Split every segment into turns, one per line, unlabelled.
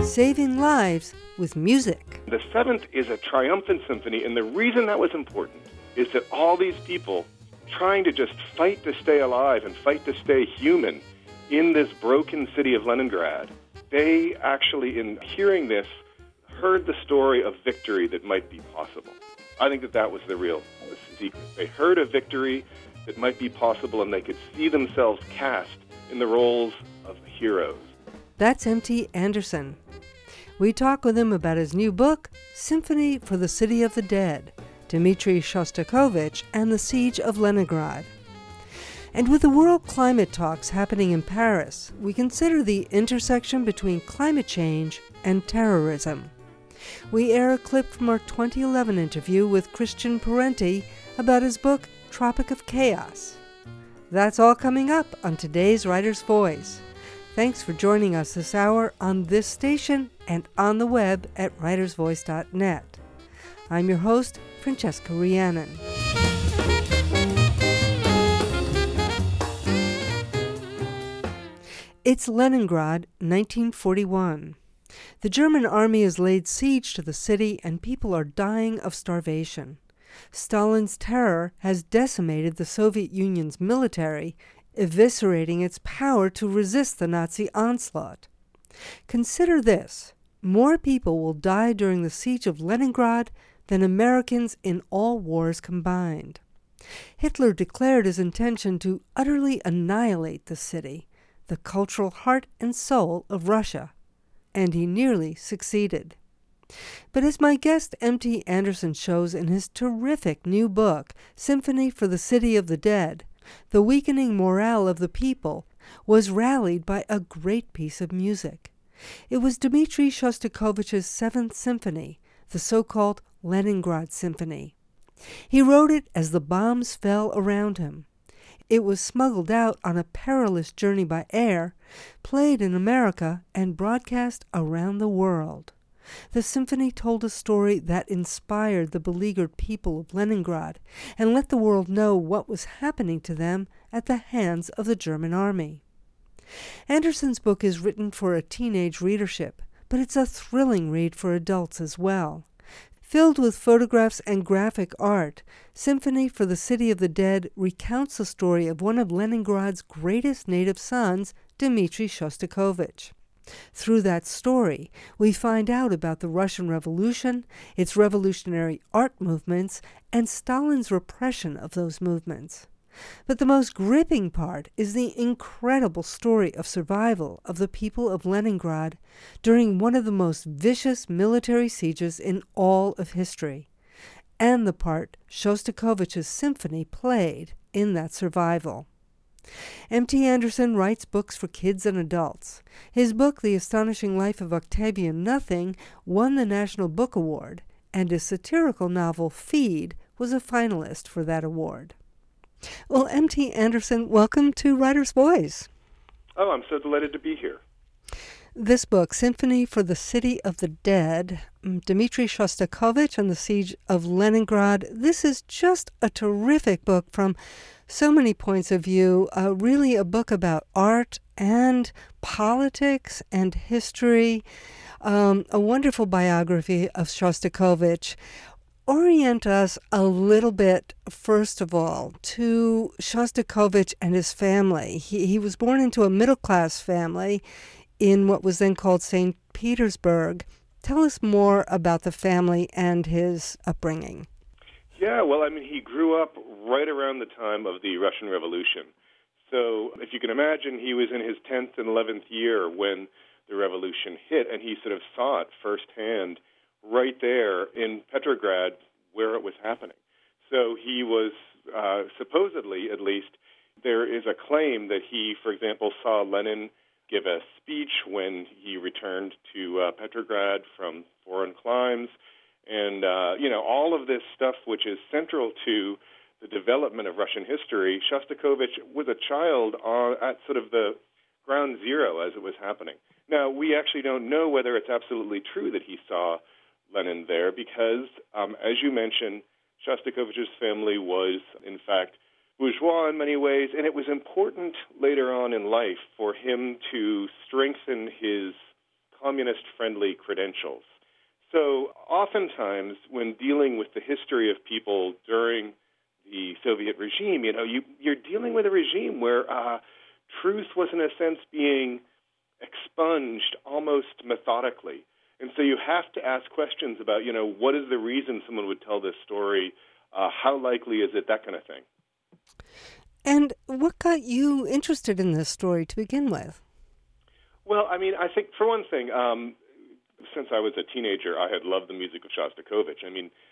saving lives with music.
The Seventh is a triumphant symphony, and the reason that was important is that all these people trying to just fight to stay alive and fight to stay human in this broken city of Leningrad, they actually, in hearing this, heard the story of victory that might be possible. I think that was the real secret. They heard a victory that might be possible, and they could see themselves cast in the roles of heroes.
That's M.T. Anderson. We talk with him about his new book, Symphony for the City of the Dead, Dmitri Shostakovich and the Siege of Leningrad. And with the World Climate Talks happening in Paris, we consider the intersection between climate change and terrorism. We air a clip from our 2011 interview with Christian Parenti about his book, Tropic of Chaos. That's all coming up on today's Writer's Voice. Thanks for joining us this hour on this station and on the web at writersvoice.net. I'm your host, Francesca Rhiannon. It's Leningrad, 1941. The German army has laid siege to the city and people are dying of starvation. Stalin's terror has decimated the Soviet Union's military, eviscerating its power to resist the Nazi onslaught. Consider this: more people will die during the siege of Leningrad than Americans in all wars combined. Hitler declared his intention to utterly annihilate the city, the cultural heart and soul of Russia, and he nearly succeeded. But as my guest M.T. Anderson shows in his terrific new book, Symphony for the City of the Dead, the weakening morale of the people was rallied by a great piece of music. It was Dmitri Shostakovich's Seventh Symphony, the so-called Leningrad Symphony. He wrote it as the bombs fell around him. It was smuggled out on a perilous journey by air, played in America, and broadcast around the world. The symphony told a story that inspired the beleaguered people of Leningrad and let the world know what was happening to them at the hands of the German army. Anderson's book is written for a teenage readership, but it's a thrilling read for adults as well. Filled with photographs and graphic art, Symphony for the City of the Dead recounts the story of one of Leningrad's greatest native sons, Dmitri Shostakovich. Through that story, we find out about the Russian Revolution, its revolutionary art movements, and Stalin's repression of those movements. But the most gripping part is the incredible story of survival of the people of Leningrad during one of the most vicious military sieges in all of history, and the part Shostakovich's symphony played in that survival. M.T. Anderson writes books for kids and adults. His book, The Astonishing Life of Octavian Nothing, won the National Book Award, and his satirical novel, Feed, was a finalist for that award. Well, M.T. Anderson, welcome to Writer's Voice.
Oh, I'm so delighted to be here.
This book, Symphony for the City of the Dead, Dmitri Shostakovich and the Siege of Leningrad, this is just a terrific book from so many points of view, really a book about art and politics and history, a wonderful biography of Shostakovich. Orient us a little bit, first of all, to Shostakovich and his family. He was born into a middle-class family in what was then called St. Petersburg. Tell us more about the family and his upbringing.
Yeah, well, he grew up right around the time of the Russian Revolution. So if you can imagine, he was in his 10th and 11th year when the revolution hit, and he sort of saw it firsthand right there in Petrograd where it was happening. So he was, supposedly at least, there is a claim that he, for example, saw Lenin give a speech when he returned to Petrograd from foreign climes. And, all of this stuff which is central to the development of Russian history, Shostakovich was a child at sort of the ground zero as it was happening. Now, we actually don't know whether it's absolutely true that he saw Lenin there because, as you mentioned, Shostakovich's family was, in fact, bourgeois in many ways, and it was important later on in life for him to strengthen his communist-friendly credentials. So oftentimes when dealing with the history of people during the Soviet regime, you're dealing with a regime where truth was, in a sense, being expunged almost methodically. And so you have to ask questions about, what is the reason someone would tell this story? How likely is it? That kind of thing.
And what got you interested in this story to begin with?
Well, I think for one thing, since I was a teenager, I had loved the music of Shostakovich.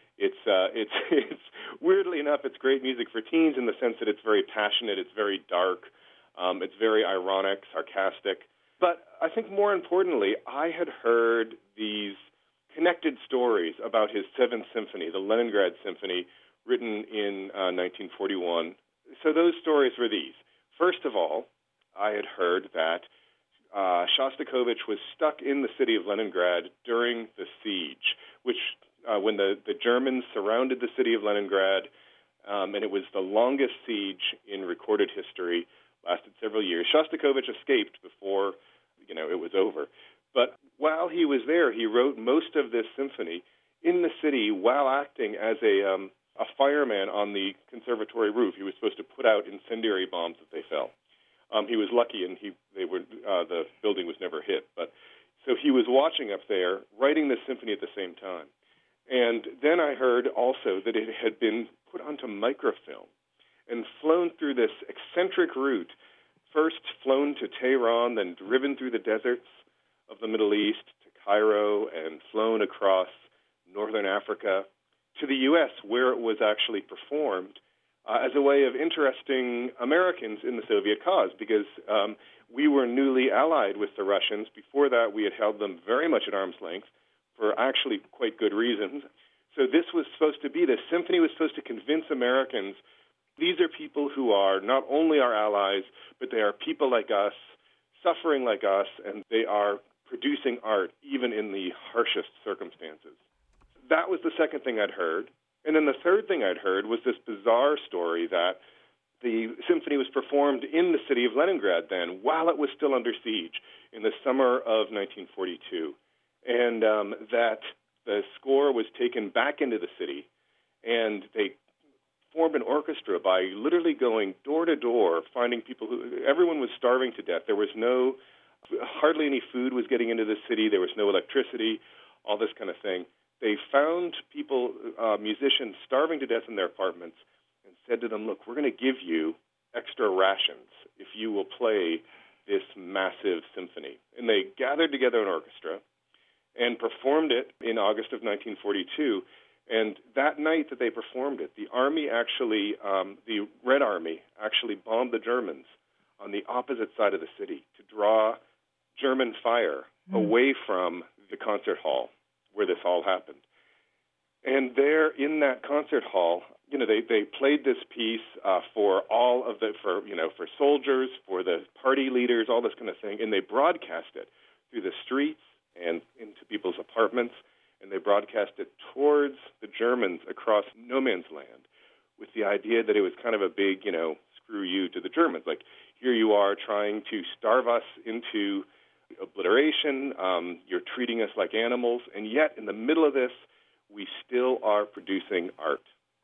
It's weirdly enough, it's great music for teens in the sense that it's very passionate, it's very dark, it's very ironic, sarcastic. But I think more importantly, I had heard these connected stories about his Seventh Symphony, the Leningrad Symphony, written in 1941. So those stories were these. First of all, I had heard that Shostakovich was stuck in the city of Leningrad during the siege, which when the Germans surrounded the city of Leningrad, and it was the longest siege in recorded history, lasted several years. Shostakovich escaped before, it was over. But while he was there, he wrote most of this symphony in the city while acting as a fireman on the conservatory roof. He was supposed to put out incendiary bombs if they fell. He was lucky, and the building was never hit. But so he was watching up there, writing this symphony at the same time. And then I heard also that it had been put onto microfilm and flown through this eccentric route, first flown to Tehran, then driven through the deserts of the Middle East to Cairo, and flown across northern Africa to the U.S., where it was actually performed as a way of interesting Americans in the Soviet cause, because we were newly allied with the Russians. Before that, we had held them very much at arm's length for actually quite good reasons. So this symphony was supposed to convince Americans these are people who are not only our allies, but they are people like us, suffering like us, and they are producing art even in the harshest circumstances. That was the second thing I'd heard. And then the third thing I'd heard was this bizarre story that the symphony was performed in the city of Leningrad then, while it was still under siege, in the summer of 1942, and that the score was taken back into the city, and they formed an orchestra by literally going door to door, finding people everyone was starving to death. There was hardly any food was getting into the city. There was no electricity, all this kind of thing. They found people, musicians, starving to death in their apartments, and said to them, look, we're going to give you extra rations if you will play this massive symphony. And they gathered together an orchestra and performed it in August of 1942. And that night that they performed it, the Red Army actually bombed the Germans on the opposite side of the city to draw German fire away from the concert hall where this all happened. And there in that concert hall, they played this piece for soldiers, for the party leaders, all this kind of thing, and they broadcast it through the streets and into people's apartments, and they broadcast it towards the Germans across no man's land with the idea that it was kind of a big, screw you to the Germans. Like, here you are trying to starve us into obliteration, you're treating us like animals, and yet in the middle of this, we still are producing art.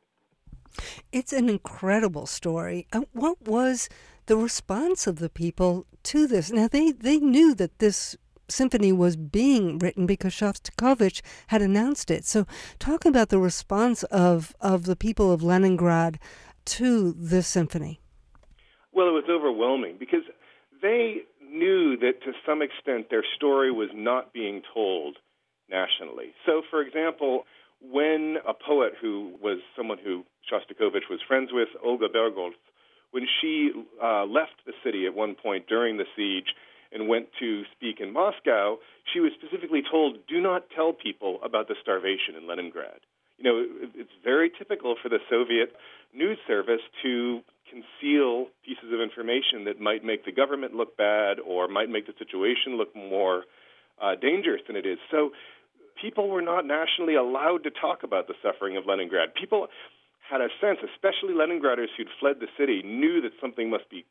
It's an incredible story. What was the response of the people to this? Now, they knew that this symphony was being written because Shostakovich had announced it. So talk about the response of the people of Leningrad to this symphony.
Well, it was overwhelming because they knew that to some extent their story was not being told nationally. So, for example, when a poet who was someone who Shostakovich was friends with, Olga Bergholz, when she left the city at one point during the siege and went to speak in Moscow, she was specifically told, do not tell people about the starvation in Leningrad. It's very typical for the Soviet news service to conceal pieces of information that might make the government look bad or might make the situation look more dangerous than it is. So people were not nationally allowed to talk about the suffering of Leningrad. People had a sense, especially Leningraders who'd fled the city, knew that something must be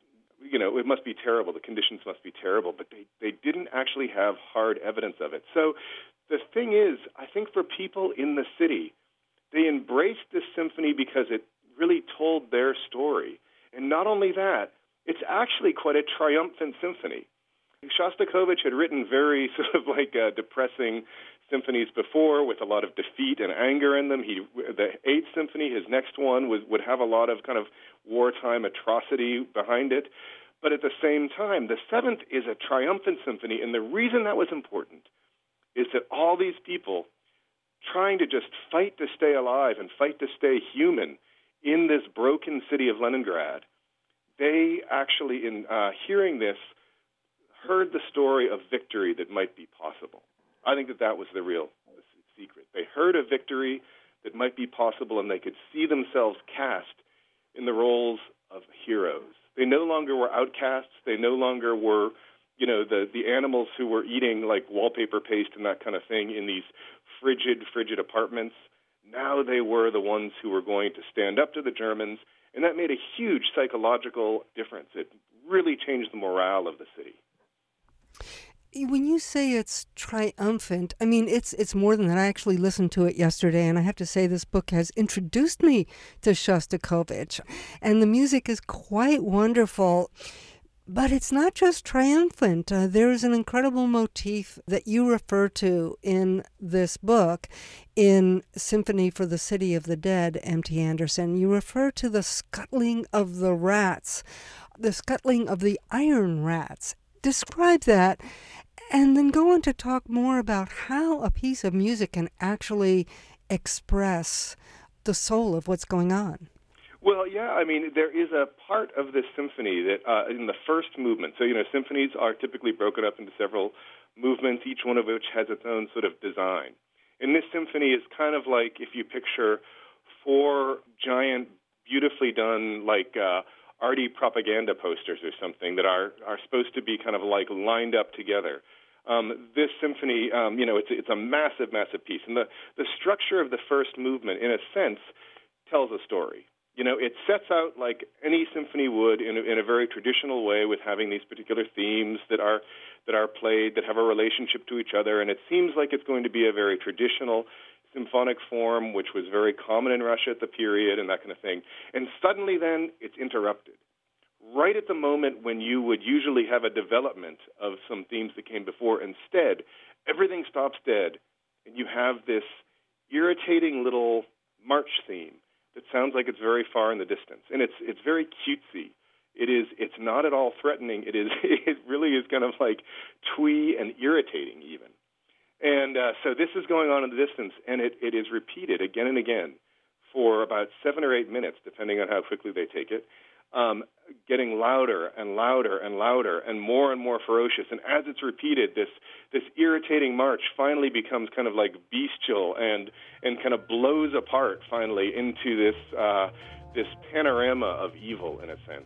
it must be terrible. The conditions must be terrible. But they didn't actually have hard evidence of it. So the thing is, I think for people in the city, they embraced this symphony because it really told their story. And not only that, it's actually quite a triumphant symphony. Shostakovich had written very sort of depressing symphonies before with a lot of defeat and anger in them. The Eighth Symphony, his next one, would have a lot of kind of wartime atrocity behind it. But at the same time, the Seventh is a triumphant symphony, and the reason that was important is that all these people trying to just fight to stay alive and fight to stay human in this broken city of Leningrad, they actually, in hearing this, heard the story of victory that might be possible. I think that was the real secret. They heard a victory that might be possible, and they could see themselves cast in the roles of heroes. They no longer were outcasts. They no longer were, the animals who were eating like wallpaper paste and that kind of thing in these frigid apartments. Now they were the ones who were going to stand up to the Germans, and that made a huge psychological difference. It really changed the morale of the city.
When you say it's triumphant, I mean, it's more than that. I actually listened to it yesterday, and I have to say this book has introduced me to Shostakovich, and the music is quite wonderful. But it's not just triumphant. There is an incredible motif that you refer to in this book, in Symphony for the City of the Dead, M.T. Anderson. You refer to the scuttling of the rats, the scuttling of the iron rats. Describe that, and then go on to talk more about how a piece of music can actually express the soul of what's going on.
Well, yeah, I mean, there is a part of this symphony that in the first movement, so, symphonies are typically broken up into several movements, each one of which has its own sort of design. And this symphony is kind of like if you picture four giant, beautifully done, arty propaganda posters or something that are supposed to be kind of lined up together. This symphony, it's a massive piece. And the structure of the first movement, in a sense, tells a story. It sets out like any symphony would in a very traditional way, with having these particular themes that are played, that have a relationship to each other. And it seems like it's going to be a very traditional symphonic form, which was very common in Russia at the period and that kind of thing. And suddenly then it's interrupted. Right at the moment when you would usually have a development of some themes that came before, instead, everything stops dead, and you have this irritating little march theme that sounds like it's very far in the distance. And it's very cutesy. It's not at all threatening. It really is kind of like twee and irritating even. And so this is going on in the distance, and it is repeated again and again for about 7 or 8 minutes, depending on how quickly they take it, getting louder and louder and louder and more ferocious. And as it's repeated, this irritating march finally becomes kind of like bestial and kind of blows apart finally into this panorama of evil in a sense.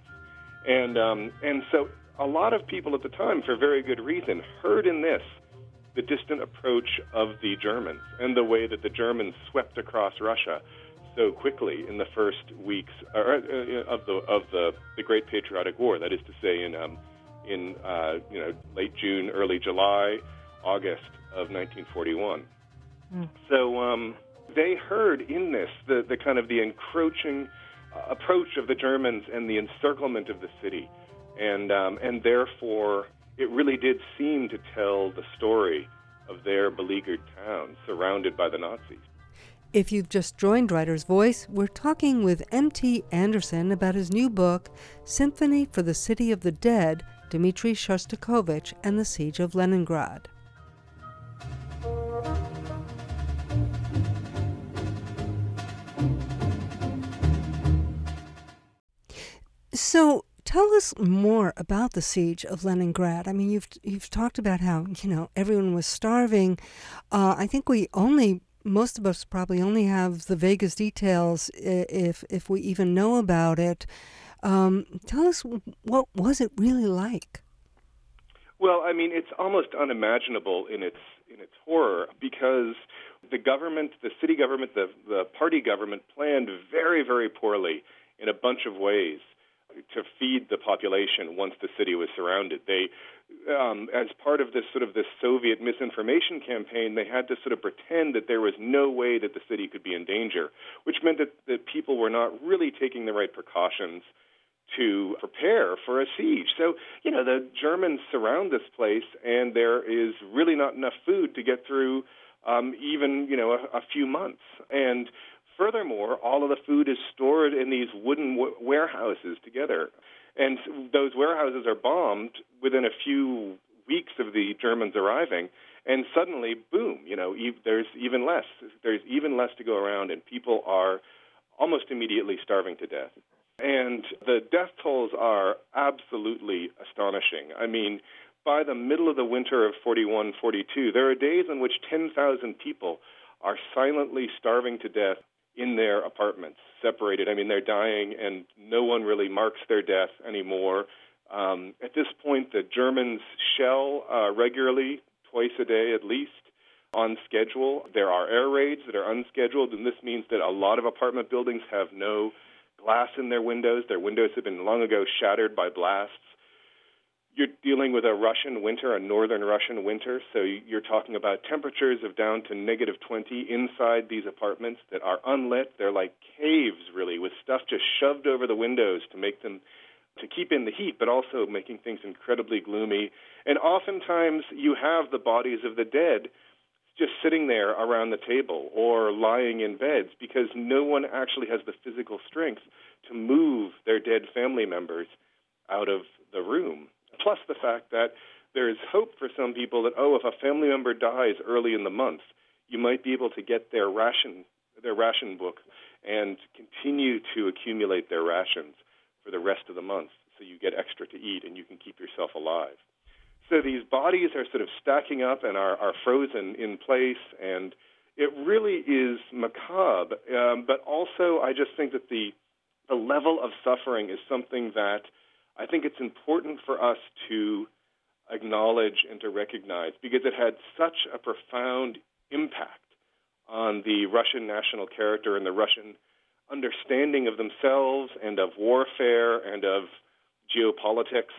And so a lot of people at the time, for very good reason, heard in this the distant approach of the Germans and the way that the Germans swept across Russia so quickly in the first weeks of the Great Patriotic War. That is to say, in late June, early July, August of 1941. So they heard in this the kind of the encroaching approach of the Germans and the encirclement of the city, and therefore it really did seem to tell the story of their beleaguered town surrounded by the Nazis.
If you've just joined Writer's Voice, we're talking with M.T. Anderson about his new book, Symphony for the City of the Dead, Dmitri Shostakovich and the Siege of Leningrad. So tell us more about the Siege of Leningrad. I mean, you've talked about how, everyone was starving. I think most of us probably only have the vaguest details if we even know about it. Tell us, what was it really like?
Well, I mean, it's almost unimaginable in its horror, because the government, the city government, the party government planned very, very poorly in a bunch of ways. to feed the population once the city was surrounded. They, as part of this Soviet misinformation campaign, they had to sort of pretend that there was no way that the city could be in danger, which meant that people were not really taking the right precautions to prepare for a siege. So, the Germans surround this place, and there is really not enough food to get through even a few months. And furthermore, all of the food is stored in these wooden warehouses together. And those warehouses are bombed within a few weeks of the Germans arriving, and suddenly, boom, there's even less. There's even less to go around, and people are almost immediately starving to death. And the death tolls are absolutely astonishing. I mean, by the middle of the winter of 41-42, there are days in which 10,000 people are silently starving to death in their apartments, separated. I mean, they're dying, and no one really marks their death anymore. At this point, the Germans shell regularly, twice a day at least, on schedule. There are air raids that are unscheduled, and this means that a lot of apartment buildings have no glass in their windows. Their windows have been long ago shattered by blasts. You're dealing with a Russian winter, a northern Russian winter, so you're talking about temperatures of down to negative 20 inside these apartments that are unlit. They're like caves, really, with stuff just shoved over the windows to keep in the heat, but also making things incredibly gloomy. And oftentimes you have the bodies of the dead just sitting there around the table or lying in beds because no one actually has the physical strength to move their dead family members out of the room. Plus the fact that there is hope for some people that, if a family member dies early in the month, you might be able to get their ration book and continue to accumulate their rations for the rest of the month so you get extra to eat and you can keep yourself alive. So these bodies are sort of stacking up and are frozen in place, and it really is macabre. But also I just think that the level of suffering is something that I think it's important for us to acknowledge and to recognize because it had such a profound impact on the Russian national character and the Russian understanding of themselves and of warfare and of geopolitics.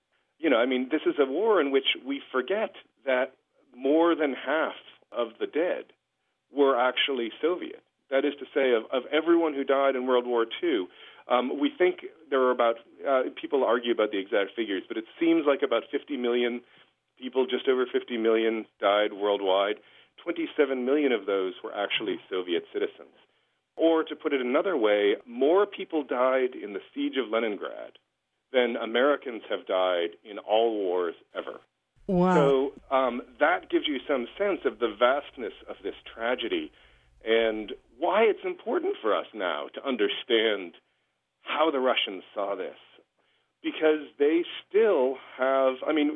This is a war in which we forget that more than half of the dead were actually Soviet. That is to say, of everyone who died in World War II, we think there were about, people argue about the exact figures, but it seems like about 50 million people, just over 50 million, died worldwide. 27 million of those were actually Soviet citizens. Or to put it another way, more people died in the siege of Leningrad than Americans have died in all wars ever.
Wow.
So that gives you some sense of the vastness of this tragedy and why it's important for us now to understand how the Russians saw this. Because they still have,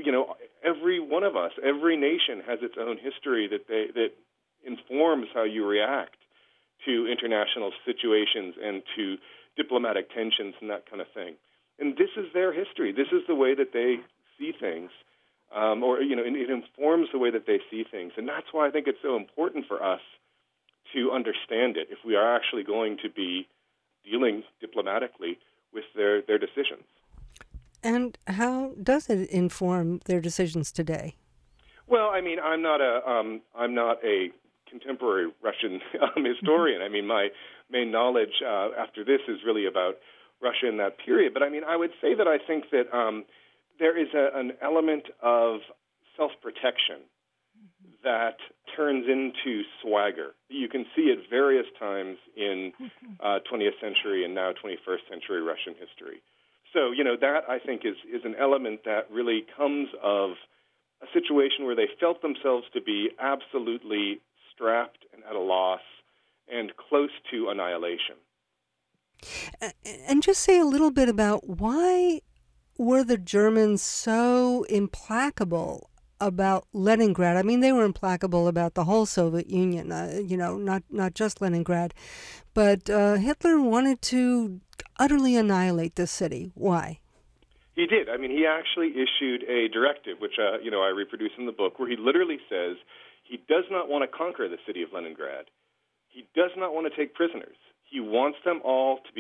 every one of us, every nation has its own history that informs how you react to international situations and to diplomatic tensions and that kind of thing. And this is their history. This is the way that they see things, it informs the way that they see things. And that's why I think it's so important for us to understand it if we are actually going to be dealing diplomatically with their decisions.
And how does it inform their decisions today?
Well, I'm not a contemporary Russian historian. My main knowledge after this is really about Russia in that period. But I would say that I think that there is an element of self-protection that turns into swagger. You can see at various times in 20th century and now 21st century Russian history. So, that I think is an element that really comes of a situation where they felt themselves to be absolutely strapped and at a loss and close to annihilation.
And just say a little bit about why were the Germans so implacable about Leningrad? They were implacable about the whole Soviet Union, not just Leningrad. But Hitler wanted to utterly annihilate this city. Why?
He did. He actually issued a directive, which I reproduce in the book, where he literally says he does not want to conquer the city of Leningrad. He does not want to take prisoners. He wants them all to be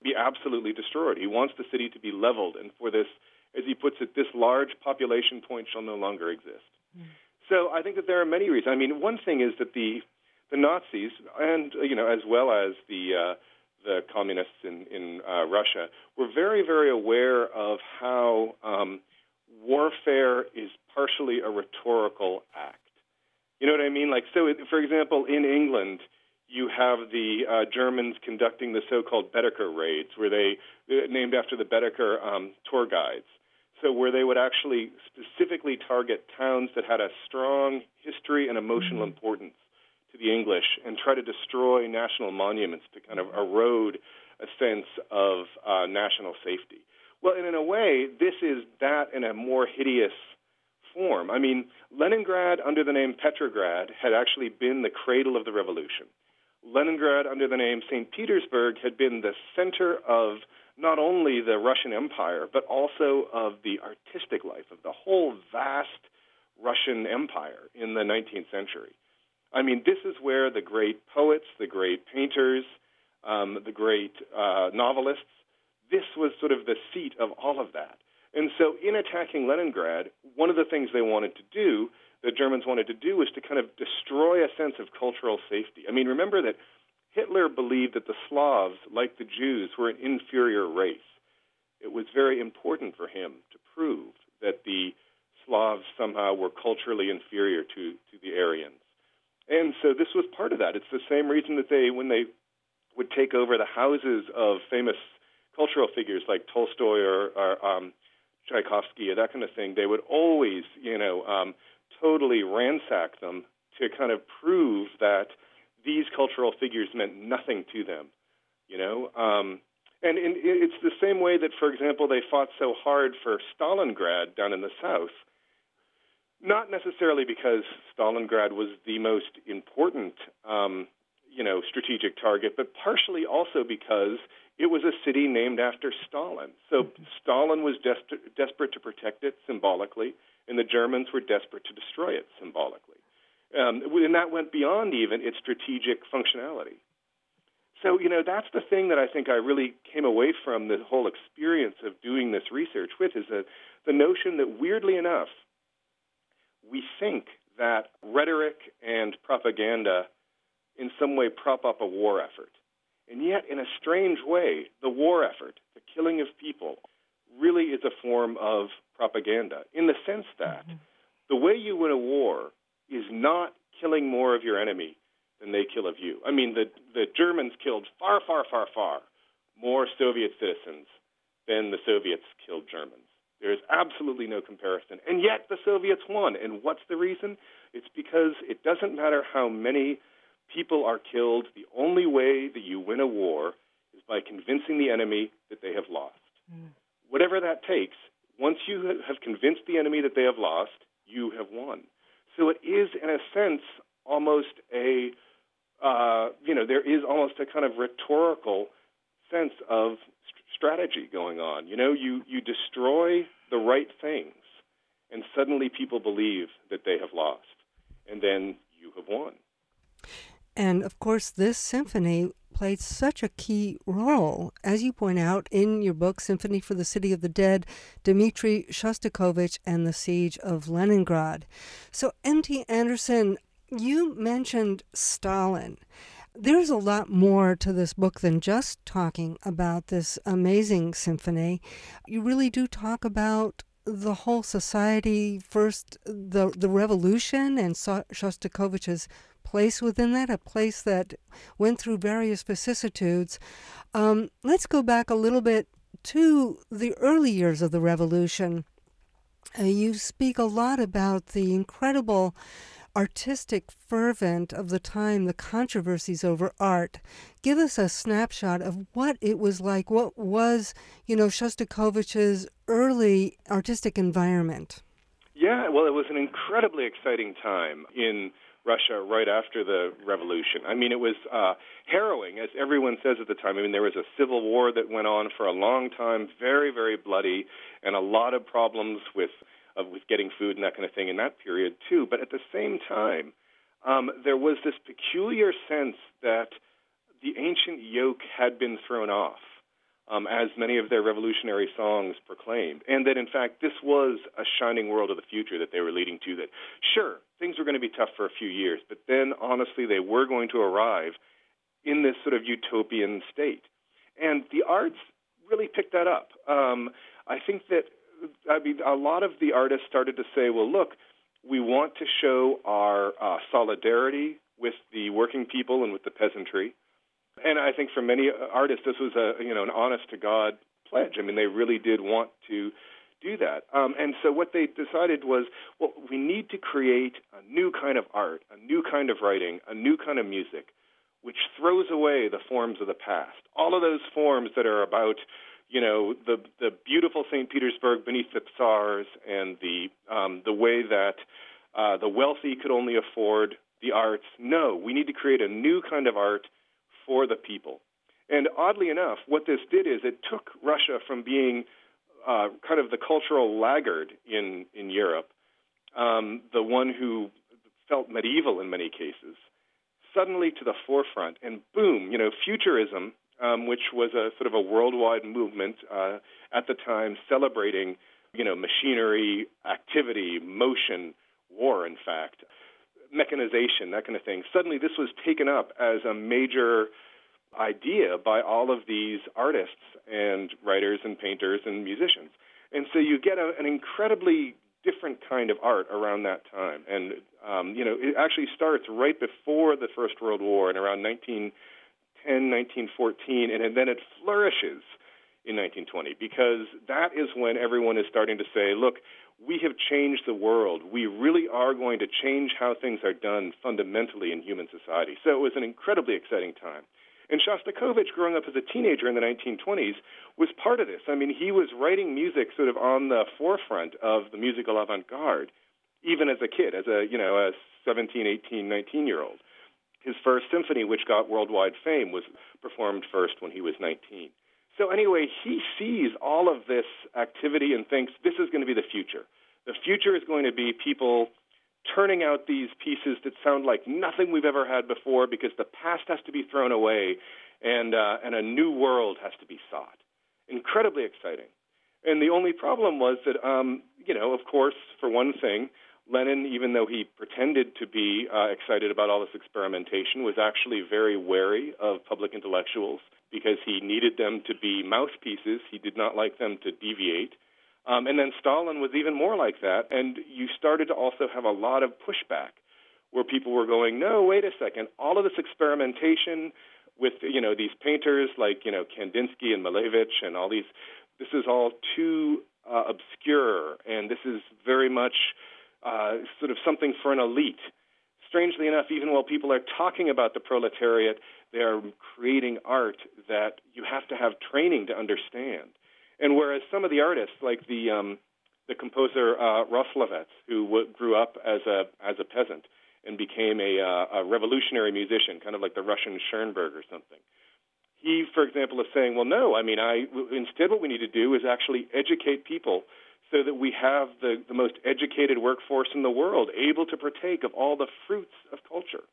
be absolutely destroyed. He wants the city to be leveled, and for this, as he puts it, this large population point shall no longer exist. So I think that there are many reasons. I mean, one thing is that the Nazis, and as well as the communists in Russia, were very, very aware of how warfare is partially a rhetorical act. You know what I mean? Like, so, for example, in England, you have the Germans conducting the so-called Baedeker raids, where named after the Baedeker tour guides. So where they would actually specifically target towns that had a strong history and emotional importance to the English and try to destroy national monuments to kind of erode a sense of national safety. Well, and in a way, this is that in a more hideous form. I mean, Leningrad under the name Petrograd had actually been the cradle of the revolution. Leningrad under the name St. Petersburg had been the center of not only the Russian Empire, but also of the artistic life of the whole vast Russian Empire in the 19th century. I mean, this is where the great poets, the great painters, the great novelists, this was sort of the seat of all of that. And so in attacking Leningrad, one of the things they wanted to do, the Germans wanted to do, was to kind of destroy a sense of cultural safety. I mean, remember that Hitler believed that the Slavs, like the Jews, were an inferior race. It was very important for him to prove that the Slavs somehow were culturally inferior to the Aryans. And so this was part of that. It's the same reason that when they would take over the houses of famous cultural figures like Tolstoy or Tchaikovsky or that kind of thing, they would always, totally ransack them to kind of prove that these cultural figures meant nothing to them, And it's the same way that, for example, they fought so hard for Stalingrad down in the south, not necessarily because Stalingrad was the most important, strategic target, but partially also because it was a city named after Stalin. So Stalin was desperate to protect it symbolically, and the Germans were desperate to destroy it symbolically. And that went beyond even its strategic functionality. So, that's the thing that I think I really came away from the whole experience of doing this research with, is the notion that, weirdly enough, we think that rhetoric and propaganda in some way prop up a war effort. And yet, in a strange way, the war effort, the killing of people, really is a form of propaganda, in the sense that the way you win a war is not killing more of your enemy than they kill of you. I mean, the Germans killed far, far, far, far more Soviet citizens than the Soviets killed Germans. There is absolutely no comparison. And yet the Soviets won. And what's the reason? It's because it doesn't matter how many people are killed. The only way that you win a war is by convincing the enemy that they have lost. Whatever that takes, once you have convinced the enemy that they have lost, you have won. So it is, in a sense, almost there is almost a kind of rhetorical sense of strategy going on. You destroy the right things, and suddenly people believe that they have lost, and then you have won.
And, of course, this symphony played such a key role, as you point out in your book, Symphony for the City of the Dead, Dmitri Shostakovich and the Siege of Leningrad. So, M.T. Anderson, you mentioned Stalin. There's a lot more to this book than just talking about this amazing symphony. You really do talk about the whole society, first the revolution and Shostakovich's place within that, a place that went through various vicissitudes. Let's go back a little bit to the early years of the revolution. You speak a lot about the incredible artistic fervent of the time, the controversies over art. Give us a snapshot of what it was like. What was, Shostakovich's early artistic environment?
Yeah, well, it was an incredibly exciting time in Russia right after the revolution. I mean, it was harrowing, as everyone says at the time. I mean, there was a civil war that went on for a long time, very, very bloody, and a lot of problems with getting food and that kind of thing in that period, too. But at the same time, there was this peculiar sense that the ancient yoke had been thrown off. as many of their revolutionary songs proclaimed. And that, in fact, this was a shining world of the future that they were leading to, that, sure, things were going to be tough for a few years, but then, honestly, they were going to arrive in this sort of utopian state. And the arts really picked that up. I think that, a lot of the artists started to say, well, look, we want to show our solidarity with the working people and with the peasantry. And I think for many artists, this was an honest-to-God pledge. I mean, they really did want to do that. And so what they decided was, well, we need to create a new kind of art, a new kind of writing, a new kind of music, which throws away the forms of the past. All of those forms that are about, the beautiful St. Petersburg beneath the Tsars and the way that the wealthy could only afford the arts. No, we need to create a new kind of art for the people. And oddly enough, what this did is it took Russia from being kind of the cultural laggard in Europe, the one who felt medieval in many cases, suddenly to the forefront. And boom, Futurism, which was a sort of a worldwide movement at the time celebrating, machinery, activity, motion, war, in fact, mechanization, that kind of thing. Suddenly this was taken up as a major idea by all of these artists and writers and painters and musicians. And so you get an incredibly different kind of art around that time. And, it actually starts right before the First World War in around 1910, 1914, and then it flourishes in 1920, because that is when everyone is starting to say, look, we have changed the world. We really are going to change how things are done fundamentally in human society. So it was an incredibly exciting time. And Shostakovich, growing up as a teenager in the 1920s, was part of this. I mean, he was writing music sort of on the forefront of the musical avant-garde, even as a kid, as a 17, 18, 19-year-old. His first symphony, which got worldwide fame, was performed first when he was 19. So anyway, he sees all of this activity and thinks this is going to be the future. The future is going to be people turning out these pieces that sound like nothing we've ever had before, because the past has to be thrown away and a new world has to be sought. Incredibly exciting. And the only problem was that, of course, for one thing, Lenin, even though he pretended to be excited about all this experimentation, was actually very wary of public intellectuals because he needed them to be mouthpieces. He did not like them to deviate. And then Stalin was even more like that. And you started to also have a lot of pushback where people were going, no, wait a second, all of this experimentation with, these painters like, Kandinsky and Malevich and all these, this is all too obscure, and this is very much sort of something for an elite. Strangely enough, even while people are talking about the proletariat, they are creating art that you have to have training to understand. And whereas some of the artists, like the composer Roslovets, who grew up as a peasant and became a revolutionary musician, kind of like the Russian Schoenberg or something, he, for example, is saying, well, no, instead what we need to do is actually educate people so that we have the most educated workforce in the world, able to partake of all the fruits of culture.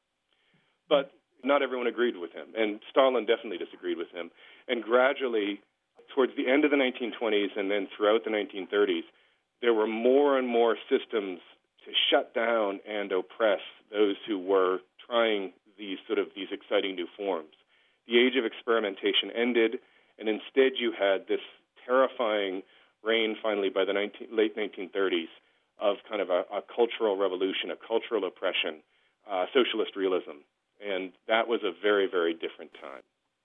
But not everyone agreed with him, and Stalin definitely disagreed with him. And gradually, towards the end of the 1920s and then throughout the 1930s, there were more and more systems to shut down and oppress those who were trying these exciting new forms. The age of experimentation ended, and instead you had this terrifying reign finally by the late 1930s of kind of a cultural revolution, a cultural oppression, socialist realism. And that was a very, very different time.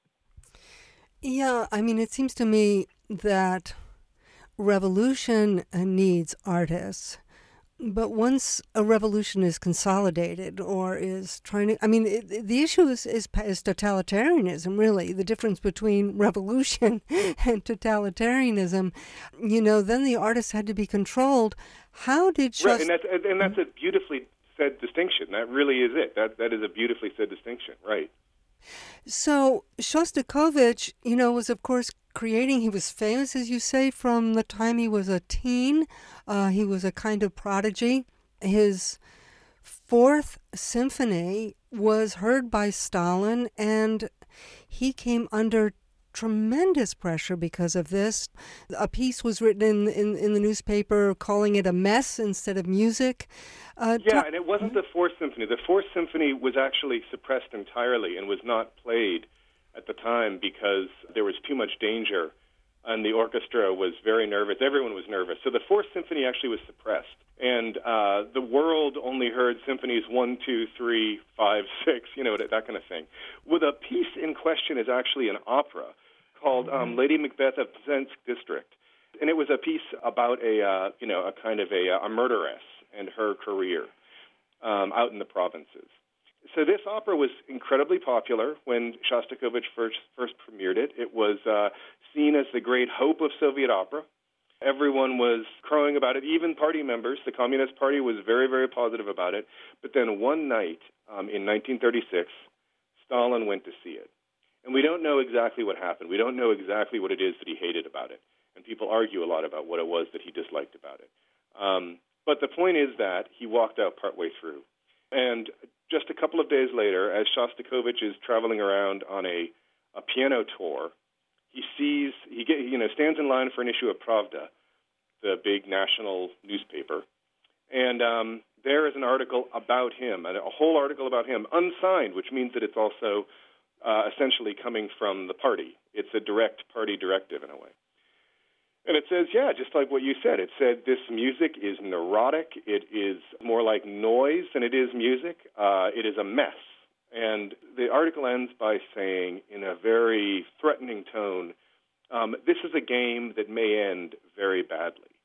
Yeah, it seems to me that revolution needs artists. But once a revolution is consolidated or is trying to, the issue is totalitarianism, really. The difference between revolution and totalitarianism, then the artists had to be controlled. How did
Right, and that's a beautifully said distinction. That really is it. That is a beautifully said distinction, right.
So Shostakovich, was of course creating, he was famous, as you say, from the time he was a teen. He was a kind of prodigy. His Fourth Symphony was heard by Stalin, and he came under tremendous pressure because of this. A piece was written in the newspaper calling it a mess instead of music.
And it wasn't the Fourth Symphony. The Fourth Symphony was actually suppressed entirely and was not played at the time because there was too much danger, and the orchestra was very nervous. Everyone was nervous. So the Fourth Symphony actually was suppressed, and the world only heard symphonies 1, 2, 3, 5, 6, that kind of thing. Well, the piece in question is actually an opera called Lady Macbeth of Psensk District, and it was a piece about a kind of a murderess and her career out in the provinces. So this opera was incredibly popular when Shostakovich first premiered it. It was seen as the great hope of Soviet opera. Everyone was crowing about it, even party members. The Communist Party was very, very positive about it. But then one night in 1936, Stalin went to see it. And we don't know exactly what happened. We don't know exactly what it is that he hated about it. And people argue a lot about what it was that he disliked about it. But the point is that he walked out partway through. And just a couple of days later, as Shostakovich is traveling around on a piano tour, he stands in line for an issue of Pravda, the big national newspaper, and there is an article about him, a whole article about him, unsigned, which means that it's also essentially coming from the party. It's a direct party directive in a way. And it says, just like what you said. It said this music is neurotic. It is more like noise than it is music. It is a mess. And the article ends by saying, in a very threatening tone, this is a game that may end very badly.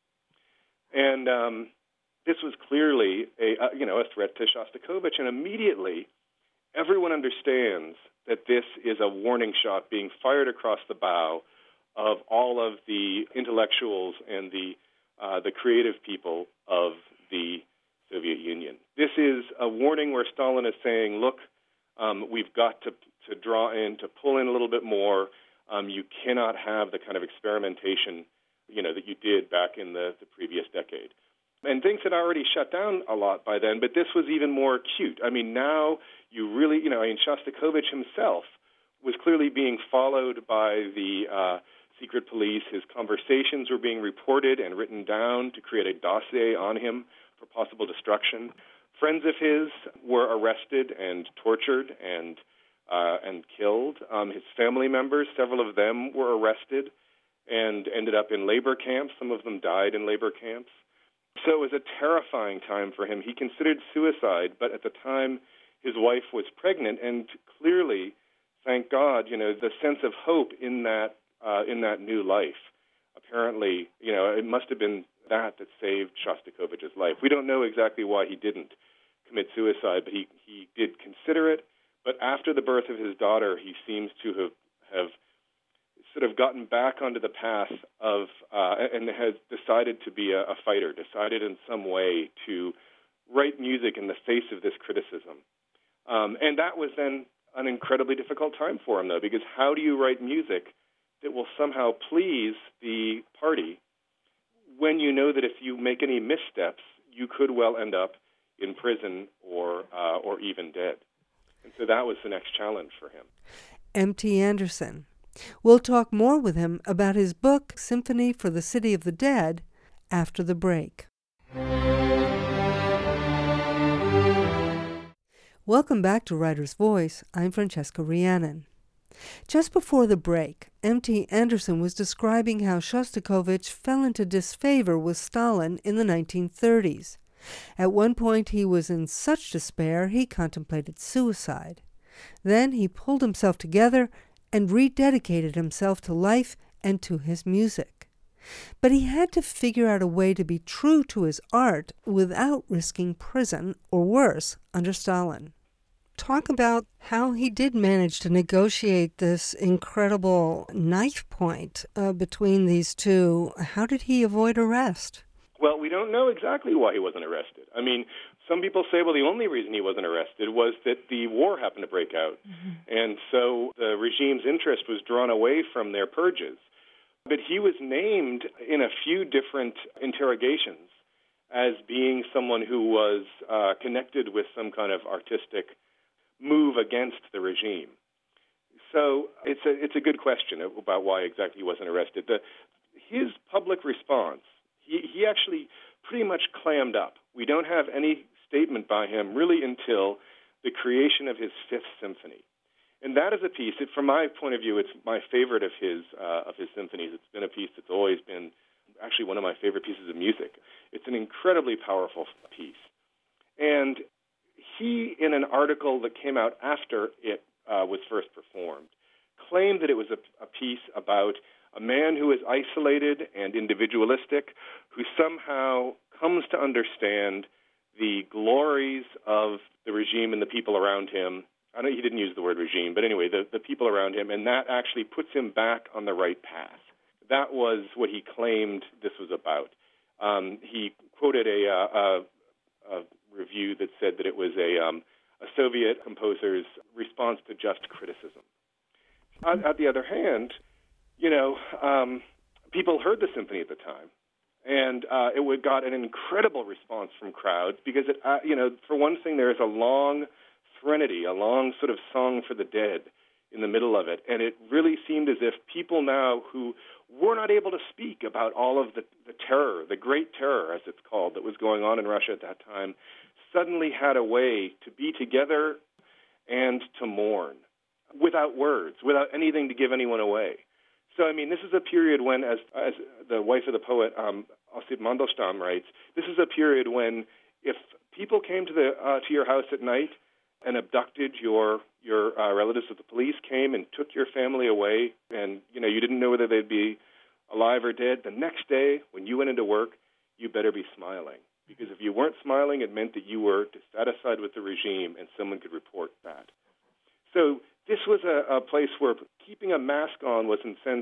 And this was clearly a threat to Shostakovich. And immediately, everyone understands that this is a warning shot being fired across the bow of all of the intellectuals and the creative people of the Soviet Union. This is a warning where Stalin is saying, look, we've got to draw in, to pull in a little bit more. You cannot have the kind of experimentation, that you did back in the previous decade. And things had already shut down a lot by then, but this was even more acute. I mean, now you really, Shostakovich himself was clearly being followed by the secret police. His conversations were being reported and written down to create a dossier on him for possible destruction. Friends of his were arrested and tortured and killed. His family members, several of them were arrested and ended up in labor camps. Some of them died in labor camps. So it was a terrifying time for him. He considered suicide, but at the time his wife was pregnant, and clearly, thank God, the sense of hope in that new life. Apparently, it must have been that saved Shostakovich's life. We don't know exactly why he didn't commit suicide, but he did consider it. But after the birth of his daughter, he seems to have sort of gotten back onto the path of and has decided to be a fighter, decided in some way to write music in the face of this criticism. And that was then an incredibly difficult time for him, though, because how do you write music that will somehow please the party when you know that if you make any missteps, you could well end up in prison or even dead? And so that was the next challenge for him.
M.T. Anderson. We'll talk more with him about his book, Symphony for the City of the Dead, after the break. Welcome back to Writer's Voice. I'm Francesca Rhiannon. Just before the break, M.T. Anderson was describing how Shostakovich fell into disfavor with Stalin in the 1930s. At one point, he was in such despair he contemplated suicide. Then he pulled himself together and rededicated himself to life and to his music. But he had to figure out a way to be true to his art without risking prison or worse under Stalin. Talk about how he did manage to negotiate this incredible knife point between these two. How did he avoid arrest?
Well, we don't know exactly why he wasn't arrested. I mean, some people say, well, the only reason he wasn't arrested was that the war happened to break out. Mm-hmm. And so the regime's interest was drawn away from their purges. But he was named in a few different interrogations as being someone who was connected with some kind of artistic move against the regime. So it's a good question about why exactly he wasn't arrested. His public response, he actually pretty much clammed up. We don't have any statement by him really until the creation of his Fifth Symphony. And that is a piece, from my point of view, it's my favorite of his symphonies. It's been a piece that's always been actually one of my favorite pieces of music. It's an incredibly powerful piece. And he, in an article that came out after it was first performed, claimed that it was a piece about a man who is isolated and individualistic, who somehow comes to understand the glories of the regime and the people around him. I know he didn't use the word regime, but anyway, the people around him, and that actually puts him back on the right path. That was what he claimed this was about. He quoted a review that said that it was a Soviet composer's response to just criticism. On the other hand, people heard the symphony at the time, and it got an incredible response from crowds because, for one thing, there is a long threnody, a long sort of song for the dead in the middle of it, and it really seemed as if people now who were not able to speak about all of the terror, the great terror, as it's called, that was going on in Russia at that time, suddenly had a way to be together and to mourn without words, without anything to give anyone away. So, this is a period when, as the wife of the poet, Osip Mandelstam, writes, this is a period when if people came to your house at night and abducted your relatives, if the police came and took your family away, and you didn't know whether they'd be alive or dead, the next day when you went into work, you better be smiling. Because if you weren't smiling, it meant that you were dissatisfied with the regime and someone could report that. So this was a place where keeping a mask on was, in a sense,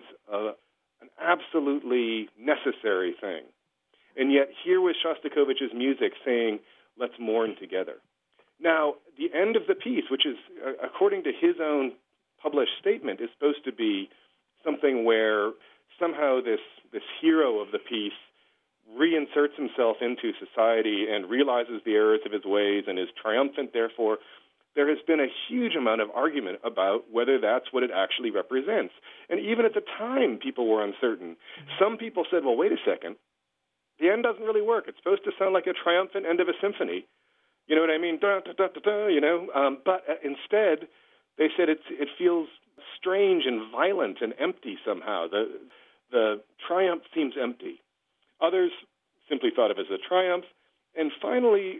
an absolutely necessary thing. And yet here was Shostakovich's music saying, let's mourn together. Now, the end of the piece, which is, according to his own published statement, is supposed to be something where somehow this hero of the piece reinserts himself into society and realizes the errors of his ways and is triumphant, therefore. There has been a huge amount of argument about whether that's what it actually represents. And even at the time, people were uncertain. Some people said, well, wait a second. The end doesn't really work. It's supposed to sound like a triumphant end of a symphony. You know what I mean? Da, da, da, da, da, But instead, they said it feels strange and violent and empty somehow. The triumph seems empty. Others simply thought of it as a triumph. And finally,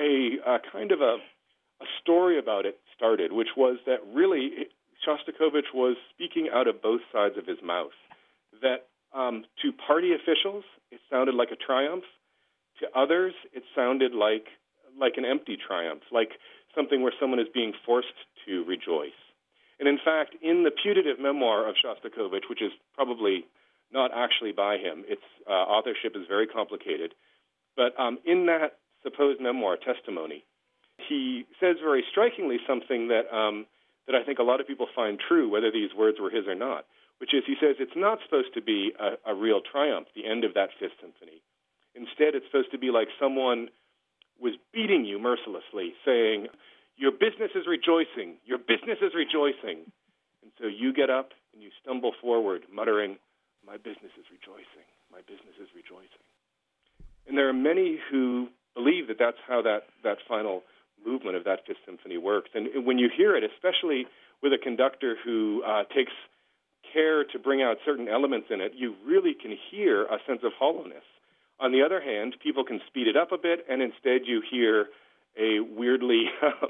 a kind of a story about it started, which was that really Shostakovich was speaking out of both sides of his mouth. That to party officials, it sounded like a triumph. To others, it sounded like an empty triumph, like something where someone is being forced to rejoice. And in fact, in the putative memoir of Shostakovich, which is probably not actually by him, its authorship is very complicated, but in that supposed memoir testimony, he says very strikingly something that I think a lot of people find true, whether these words were his or not, which is he says it's not supposed to be a real triumph, the end of that Fifth Symphony. Instead, it's supposed to be like someone was beating you mercilessly, saying, your business is rejoicing, your business is rejoicing. And so you get up and you stumble forward, muttering, my business is rejoicing, my business is rejoicing. And there are many who believe that that's how that final movement of that Fifth Symphony works. And when you hear it, especially with a conductor who takes care to bring out certain elements in it, you really can hear a sense of hollowness. On the other hand, people can speed it up a bit, and instead you hear a weirdly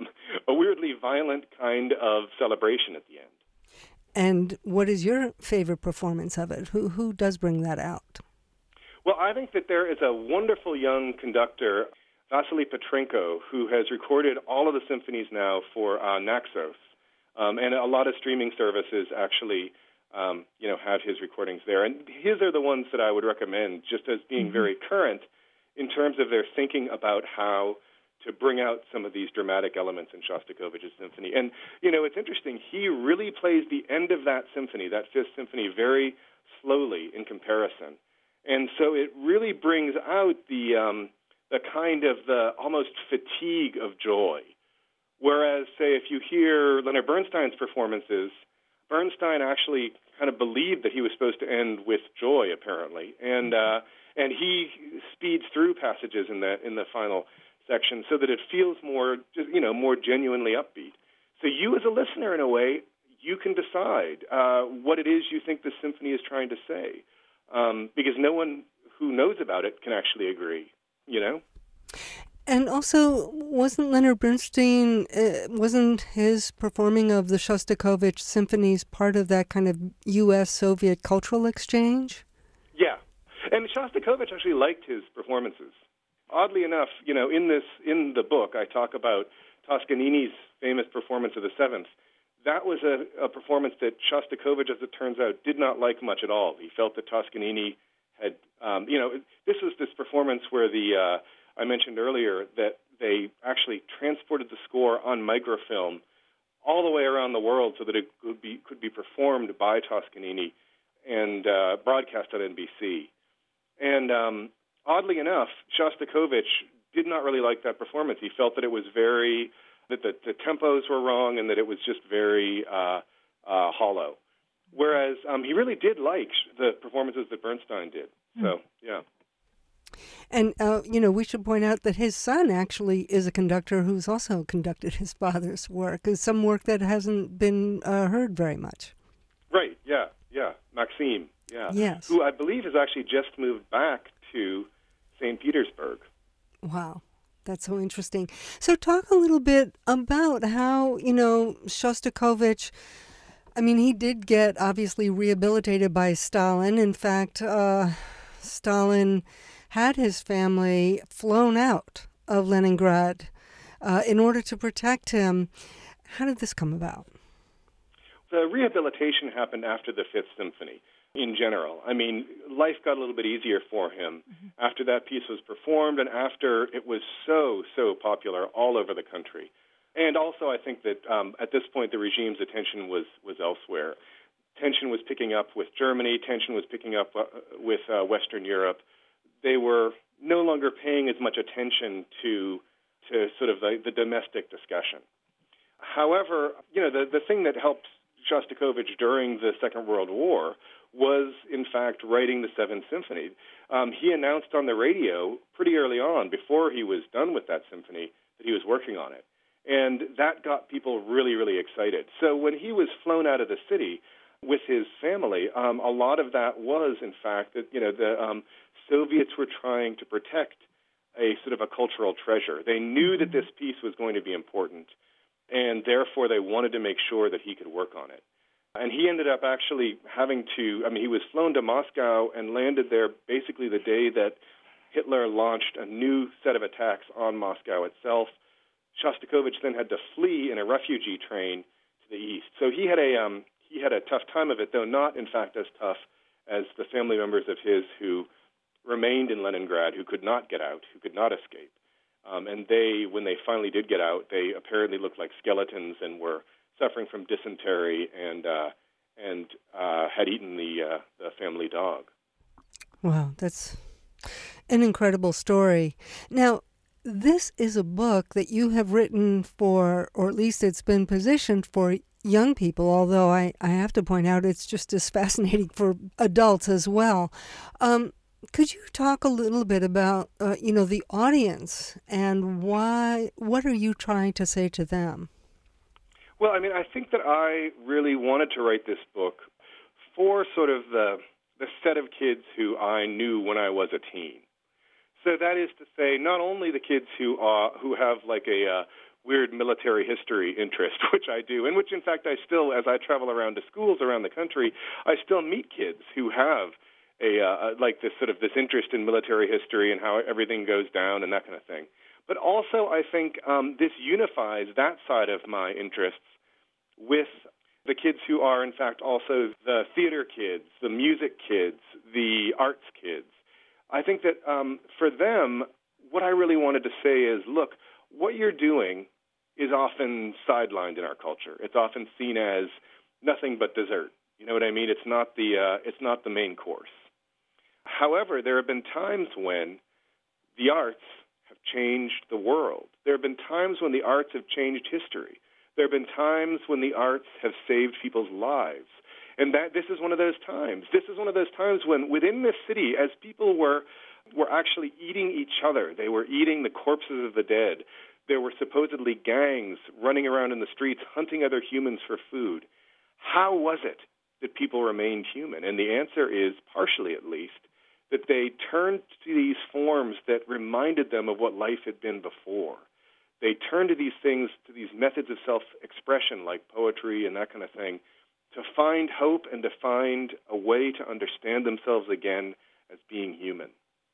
violent kind of celebration at the end.
And what is your favorite performance of it? Who does bring that out?
Well, I think that there is a wonderful young conductor, Vasily Petrenko, who has recorded all of the symphonies now for Naxos, and a lot of streaming services actually have his recordings there. And his are the ones that I would recommend just as being very current in terms of their thinking about how to bring out some of these dramatic elements in Shostakovich's symphony. And, it's interesting. He really plays the end of that symphony, that Fifth Symphony, very slowly in comparison. And so it really brings out the kind of the almost fatigue of joy. Whereas, say, if you hear Leonard Bernstein's performances, Bernstein actually kind of believed that he was supposed to end with joy, apparently, and he speeds through passages in the final section so that it feels more genuinely upbeat. So you, as a listener, in a way, you can decide what it is you think the symphony is trying to say, because no one who knows about it can actually agree.
And also, wasn't Leonard Bernstein, wasn't his performing of the Shostakovich symphonies part of that kind of U.S.-Soviet cultural exchange?
Yeah. And Shostakovich actually liked his performances. Oddly enough, in the book, I talk about Toscanini's famous performance of the Seventh. That was a performance that Shostakovich, as it turns out, did not like much at all. He felt that Toscanini had, this was this performance where I mentioned earlier that they actually transported the score on microfilm all the way around the world so that it could be performed by Toscanini and broadcast on NBC. And oddly enough, Shostakovich did not really like that performance. He felt that it was that the tempos were wrong and that it was just very hollow. Whereas he really did like the performances that Bernstein did. So, yeah.
And, we should point out that his son actually is a conductor who's also conducted his father's work, some work that hasn't been heard very much.
Right, yeah. Maxim, yeah.
Yes.
Who I believe has actually just moved back to St. Petersburg.
Wow. That's so interesting. So talk a little bit about how, Shostakovich, he did get obviously rehabilitated by Stalin. In fact, Stalin had his family flown out of Leningrad in order to protect him. How did this come about?
The rehabilitation happened after the Fifth Symphony in general. Life got a little bit easier for him after that piece was performed and after it was so popular all over the country. And also I think that at this point the regime's attention was elsewhere. Tension was picking up with Germany. Tension was picking up with Western Europe. They were no longer paying as much attention to sort of the domestic discussion. However, the thing that helped Shostakovich during the Second World War was, in fact, writing the Seventh Symphony. He announced on the radio pretty early on, before he was done with that symphony, that he was working on it. And that got people really, really excited. So when he was flown out of the city with his family, a lot of that was, in fact, that the Soviets were trying to protect a sort of a cultural treasure. They knew that this piece was going to be important, and therefore they wanted to make sure that he could work on it. And he ended up actually having to, he was flown to Moscow and landed there basically the day that Hitler launched a new set of attacks on Moscow itself. Shostakovich then had to flee in a refugee train to the east. So he had a tough time of it, though not, in fact, as tough as the family members of his who remained in Leningrad, who could not get out, who could not escape. And when they finally did get out, they apparently looked like skeletons and were suffering from dysentery and had eaten the family dog.
Wow, that's an incredible story. Now, this is a book that you have written for, or at least it's been positioned for young people, although I have to point out it's just as fascinating for adults as well. Could you talk a little bit about, the audience and what are you trying to say to them?
Well, I think that I really wanted to write this book for sort of the set of kids who I knew when I was a teen. So that is to say, not only the kids who have like a weird military history interest, which I do, and which in fact I still, as I travel around to schools around the country, I still meet kids who have this interest in military history and how everything goes down and that kind of thing. But also I think this unifies that side of my interests with the kids who are in fact also the theater kids, the music kids, the arts kids. I think that for them, what I really wanted to say is, look, what you're doing is often sidelined in our culture. It's often seen as nothing but dessert. You know what I mean? It's not the main course. However, there have been times when the arts have changed the world. There have been times when the arts have changed history. There have been times when the arts have saved people's lives. And this is one of those times. This is one of those times when within this city, as people were actually eating each other, they were eating the corpses of the dead. There were supposedly gangs running around in the streets hunting other humans for food. How was it that people remained human? And the answer is, partially at least, that they turned to these forms that reminded them of what life had been before. They turned to these things, to these methods of self-expression like poetry and that kind of thing, to find hope and to find a way to understand themselves again as being human.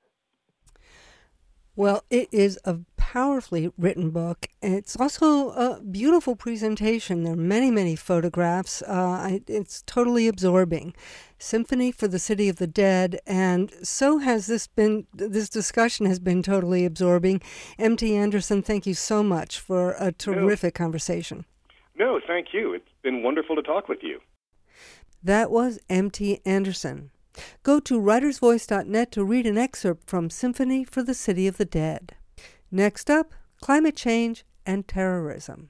Well, it is a powerfully written book. It's also a beautiful presentation. There are many, many photographs. It's totally absorbing. Symphony for the City of the Dead, and so has this discussion has been totally absorbing. M.T. Anderson, thank you so much for a terrific conversation.
No, thank you. It's been wonderful to talk with you.
That was M.T. Anderson. Go to writersvoice.net to read an excerpt from Symphony for the City of the Dead. Next up, climate change and terrorism.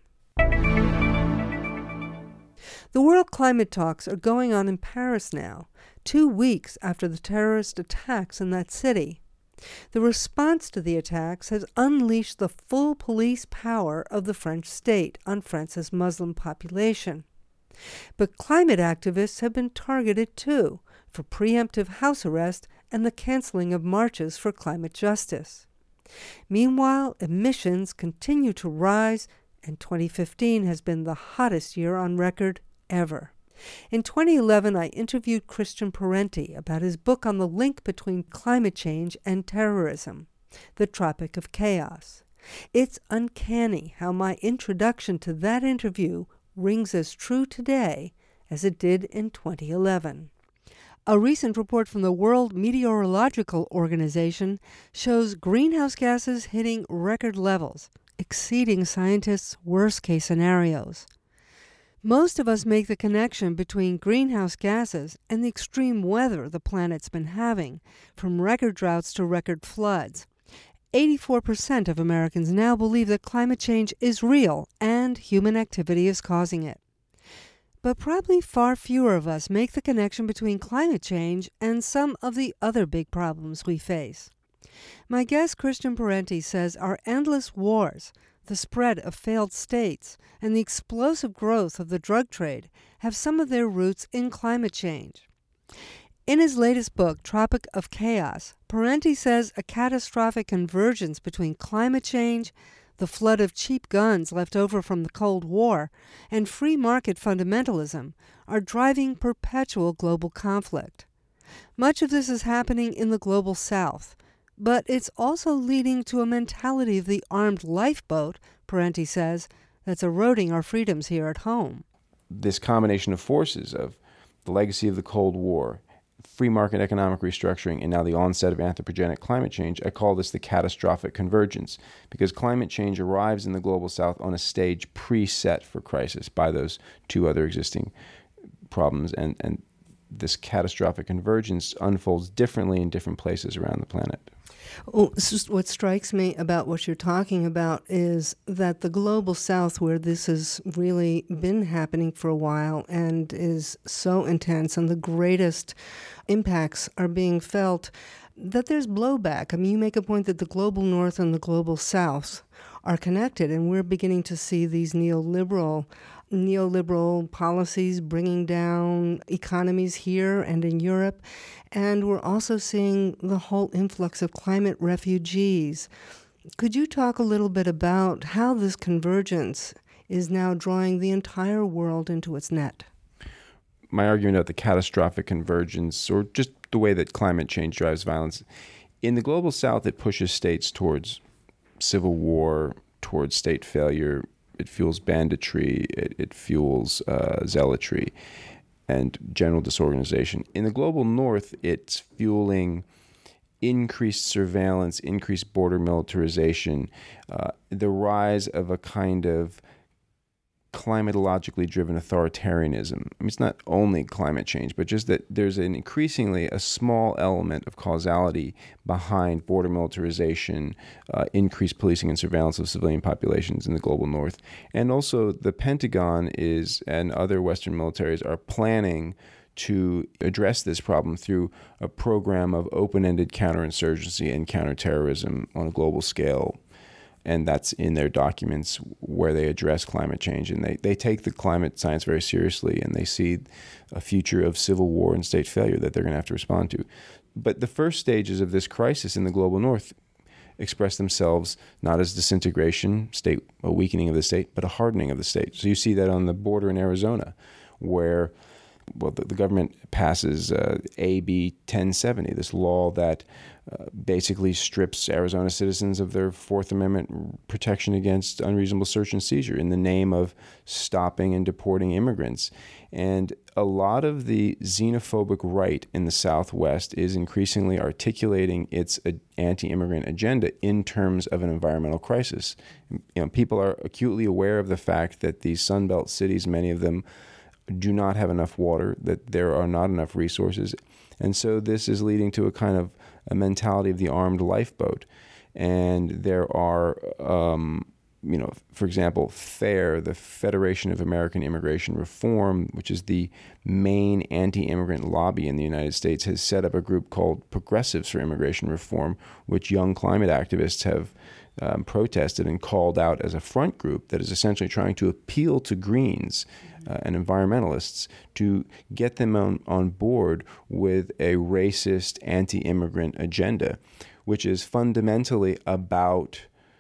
The World Climate Talks are going on in Paris now, 2 weeks after the terrorist attacks in that city. The response to the attacks has unleashed the full police power of the French state on France's Muslim population. But climate activists have been targeted too, for preemptive house arrest and the canceling of marches for climate justice. Meanwhile, emissions continue to rise, and 2015 has been the hottest year on record ever. In 2011, I interviewed Christian Parenti about his book on the link between climate change and terrorism, The Tropic of Chaos. It's uncanny how my introduction to that interview rings as true today as it did in 2011. A recent report from the World Meteorological Organization shows greenhouse gases hitting record levels, exceeding scientists' worst-case scenarios. Most of us make the connection between greenhouse gases and the extreme weather the planet's been having, from record droughts to record floods. 84% of Americans now believe that climate change is real and human activity is causing it. But probably far fewer of us make the connection between climate change and some of the other big problems we face. My guest, Christian Parenti, says our endless wars, the spread of failed states, and the explosive growth of the drug trade have some of their roots in climate change. In his latest book, Tropic of Chaos, Parenti says a catastrophic convergence between climate change, the flood of cheap guns left over from the Cold War, and free market fundamentalism are driving perpetual global conflict. Much of this is happening in the global south, but it's also leading to a mentality of the armed lifeboat, Parenti says, that's eroding our freedoms here at home.
This combination of forces of the legacy of the Cold War, free market economic restructuring, and now the onset of anthropogenic climate change, I call this the catastrophic convergence, because climate change arrives in the global south on a stage preset for crisis by those two other existing problems, and this catastrophic convergence unfolds differently in different places around the planet.
Well, what strikes me about what you're talking about is that the global south, where this has really been happening for a while and is so intense and the greatest impacts are being felt, that there's blowback. I mean, you make a point that the global north and the global south are connected, and we're beginning to see these neoliberal policies bringing down economies here and in Europe. And we're also seeing the whole influx of climate refugees. Could you talk a little bit about how this convergence is now drawing the entire world into its net?
My argument about the catastrophic convergence, or just the way that climate change drives violence, in the global south, it pushes states towards civil war, towards state failure. It fuels banditry, it fuels zealotry and general disorganization. In the global north, it's fueling increased surveillance, increased border militarization, the rise of a kind of climatologically driven authoritarianism. I mean, it's not only climate change, but just that there's an increasingly a small element of causality behind border militarization, increased policing and surveillance of civilian populations in the global north. And also the Pentagon and other Western militaries are planning to address this problem through a program of open-ended counterinsurgency and counterterrorism on a global scale. And that's in their documents where they address climate change. And they take the climate science very seriously, and they see a future of civil war and state failure that they're going to have to respond to. But the first stages of this crisis in the global north express themselves not as disintegration, a weakening of the state, but a hardening of the state. So you see that on the border in Arizona, where the government passes AB 1070, this law that basically strips Arizona citizens of their Fourth Amendment protection against unreasonable search and seizure in the name of stopping and deporting immigrants. And a lot of the xenophobic right in the Southwest is increasingly articulating its anti-immigrant agenda in terms of an environmental crisis. People are acutely aware of the fact that these Sunbelt cities, many of them, do not have enough water, that there are not enough resources. And so this is leading to a kind of a mentality of the armed lifeboat. And there are, for example, FAIR, the Federation of American Immigration Reform, which is the main anti-immigrant lobby in the United States, has set up a group called Progressives for Immigration Reform, which young climate activists have protested and called out as a front group that is essentially trying to appeal to Greens and environmentalists to get them on board with a racist anti-immigrant agenda, which is fundamentally about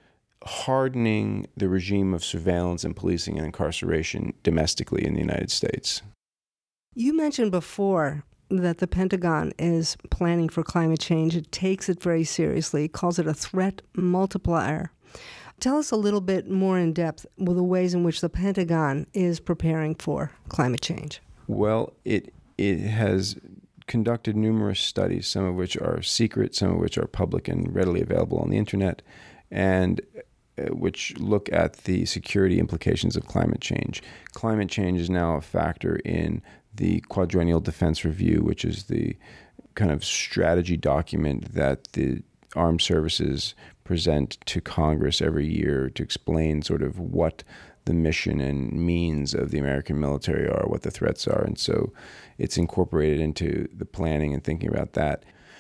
hardening the regime of surveillance and policing and incarceration domestically in the United States.
You mentioned before that the Pentagon is planning for climate change. It takes it very seriously, calls it a threat multiplier. Tell us a little bit more in depth with the ways in which the Pentagon is preparing for climate change.
Well, it has conducted numerous studies, some of which are secret, some of which are public and readily available on the internet, and which look at the security implications of climate change. Climate change is now a factor in the Quadrennial Defense Review, which is the kind of strategy document that the armed services present to Congress every year to explain sort of what the mission and means of the American military are, what the threats are. And so it's incorporated into the planning and thinking about that.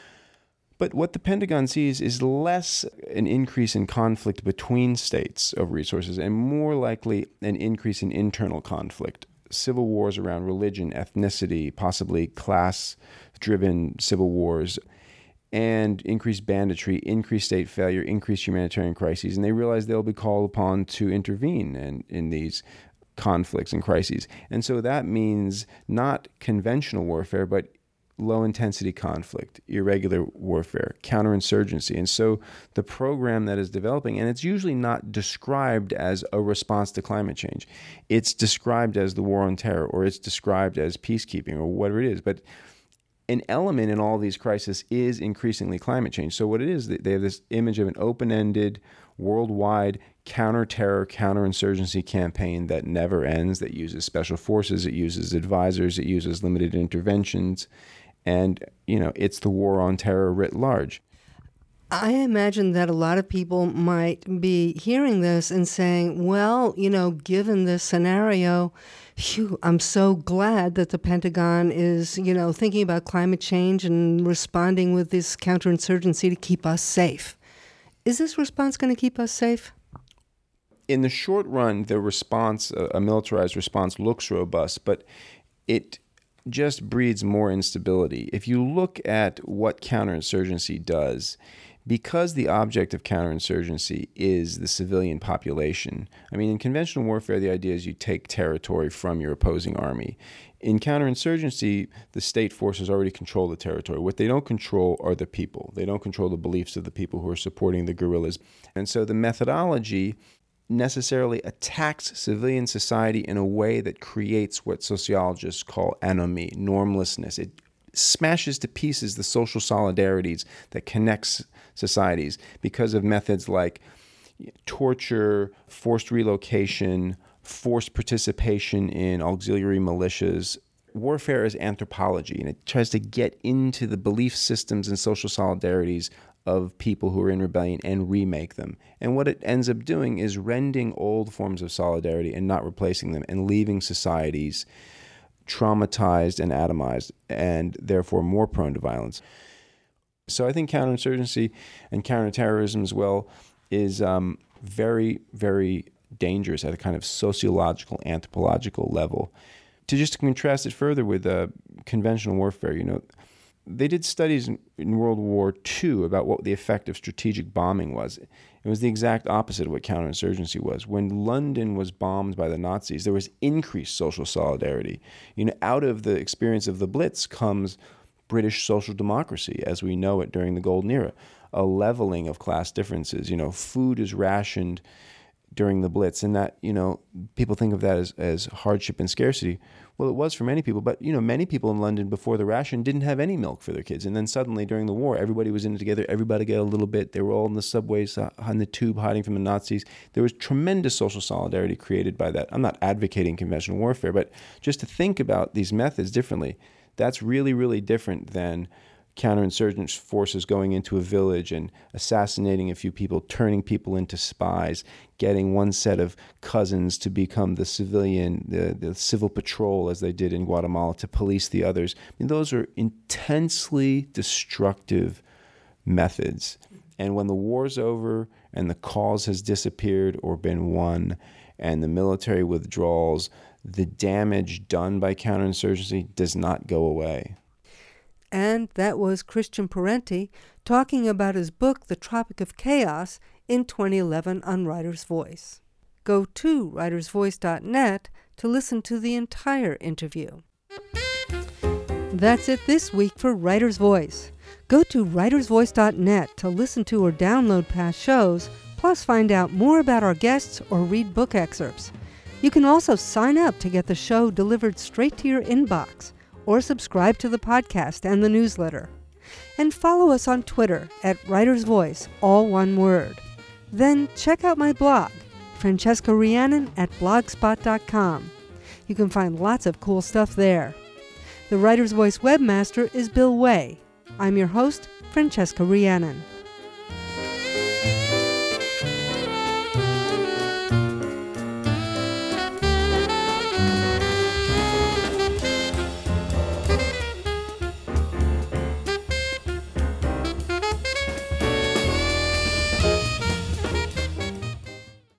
But what the Pentagon sees is less an increase in conflict between states of resources and more likely an increase in internal conflict. Civil wars around religion, ethnicity, possibly class-driven civil wars, and increased banditry, increased state failure, increased humanitarian crises. And they realize they'll be called upon to intervene in these conflicts and crises. And so that means not conventional warfare, but low-intensity conflict, irregular warfare, counterinsurgency. And so the program that is developing, and it's usually not described as a response to climate change. It's described as the war on terror, or it's described as peacekeeping, or whatever it is. But an element in all these crises is increasingly climate change. So what it is, they have this image of an open-ended, worldwide counter-terror, counterinsurgency campaign that never ends, that uses special forces, it uses advisors, it uses limited interventions. And, it's the war on terror writ large.
I imagine that a lot of people might be hearing this and saying, well, given this scenario, I'm so glad that the Pentagon is, thinking about climate change and responding with this counterinsurgency to keep us safe. Is this response going to keep us safe?
In the short run, the response, a militarized response, looks robust, but it just breeds more instability. If you look at what counterinsurgency does, because the object of counterinsurgency is the civilian population. I mean, in conventional warfare, the idea is you take territory from your opposing army. In counterinsurgency, the state forces already control the territory. What they don't control are the people. They don't control the beliefs of the people who are supporting the guerrillas. And so the methodology necessarily attacks civilian society in a way that creates what sociologists call anomie, normlessness. It smashes to pieces the social solidarities that connects societies because of methods like torture, forced relocation, forced participation in auxiliary militias. Warfare is anthropology, and it tries to get into the belief systems and social solidarities of people who are in rebellion and remake them. And what it ends up doing is rending old forms of solidarity and not replacing them, and leaving societies traumatized and atomized, and therefore more prone to violence. So I think counterinsurgency and counterterrorism as well is very, very dangerous at a kind of sociological, anthropological level. To just contrast it further with conventional warfare, they did studies in World War II about what the effect of strategic bombing was. It was the exact opposite of what counterinsurgency was. When London was bombed by the Nazis, there was increased social solidarity. Out of the experience of the Blitz comes British social democracy as we know it during the Golden Era, a leveling of class differences. Food is rationed during the Blitz, and that, people think of that as hardship and scarcity. Well, it was for many people, but, many people in London before the ration didn't have any milk for their kids. And then suddenly during the war, everybody was in it together. Everybody got a little bit. They were all in the subways, on the tube, hiding from the Nazis. There was tremendous social solidarity created by that. I'm not advocating conventional warfare, but just to think about these methods differently, that's really, really different than counterinsurgent forces going into a village and assassinating a few people, turning people into spies, getting one set of cousins to become the civil patrol, as they did in Guatemala, to police the others. Those are intensely destructive methods. And when the war's over and the cause has disappeared or been won, and the military withdrawals, the damage done by counterinsurgency does not go away.
And that was Christian Parenti talking about his book, The Tropic of Chaos, in 2011 on Writer's Voice. Go to writersvoice.net to listen to the entire interview. That's it this week for Writer's Voice. Go to writersvoice.net to listen to or download past shows, plus find out more about our guests or read book excerpts. You can also sign up to get the show delivered straight to your inbox, or subscribe to the podcast and the newsletter. And follow us on Twitter at Writer's Voice, all one word. Then check out my blog, Francesca Rhiannon at blogspot.com. You can find lots of cool stuff there. The Writer's Voice webmaster is Bill Way. I'm your host, Francesca Rhiannon.